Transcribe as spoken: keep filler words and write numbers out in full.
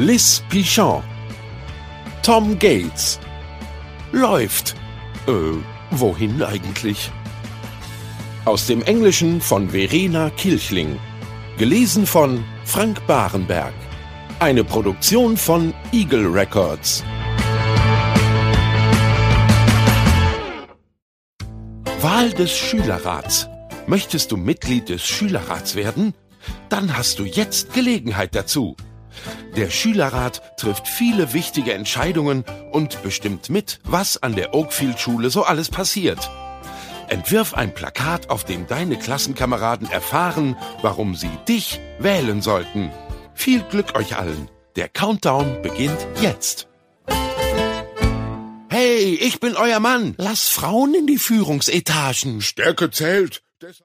Liz Pichon. Tom Gates. Läuft. Äh, wohin eigentlich? Aus dem Englischen von Verena Kilchling. Gelesen von Frank Barenberg. Eine Produktion von Eagle Records. Wahl des Schülerrats. Möchtest du Mitglied des Schülerrats werden? Dann hast du jetzt Gelegenheit dazu. Der Schülerrat trifft viele wichtige Entscheidungen und bestimmt mit, was an der Oakfield-Schule so alles passiert. Entwirf ein Plakat, auf dem deine Klassenkameraden erfahren, warum sie dich wählen sollten. Viel Glück euch allen. Der Countdown beginnt jetzt. Hey, ich bin euer Mann. Lass Frauen in die Führungsetagen. Stärke zählt.